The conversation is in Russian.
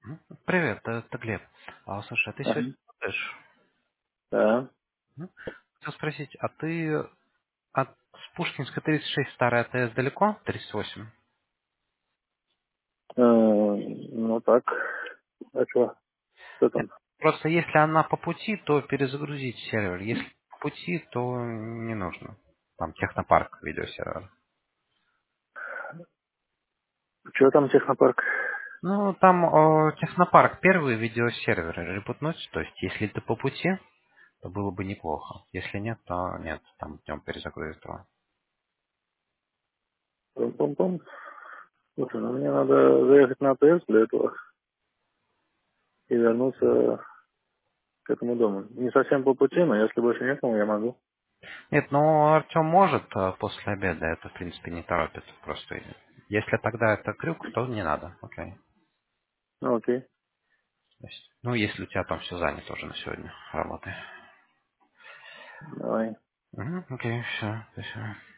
Привет, это Глеб. Слушай, а ты Ага. сегодня работаешь? Да. Хотел спросить, а ты от Пушкинской 36 старая АТС далеко? 38? Ну так. А что? Что Нет, там? просто если она по пути, то перезагрузить сервер. Если по пути, то не нужно. Там технопарк видеосервер. Что там технопарк? Ну, там технопарк первый видеосервер репутнуть. То есть, если ты по пути, то было бы неплохо. Если нет, то нет. Там днем перезагрузить его. Пум-пум-пум. Слушай, ну мне надо заехать на АТС для этого и вернуться к этому дому. Не совсем по пути, но если больше некому, я могу. Нет, ну Артем может после обеда, это в принципе не торопит. Просто если тогда это крюк, то не надо. Окей. Ну окей. То есть, ну, если у тебя там все занято уже на сегодня работы. Давай. Угу, окей, все, все.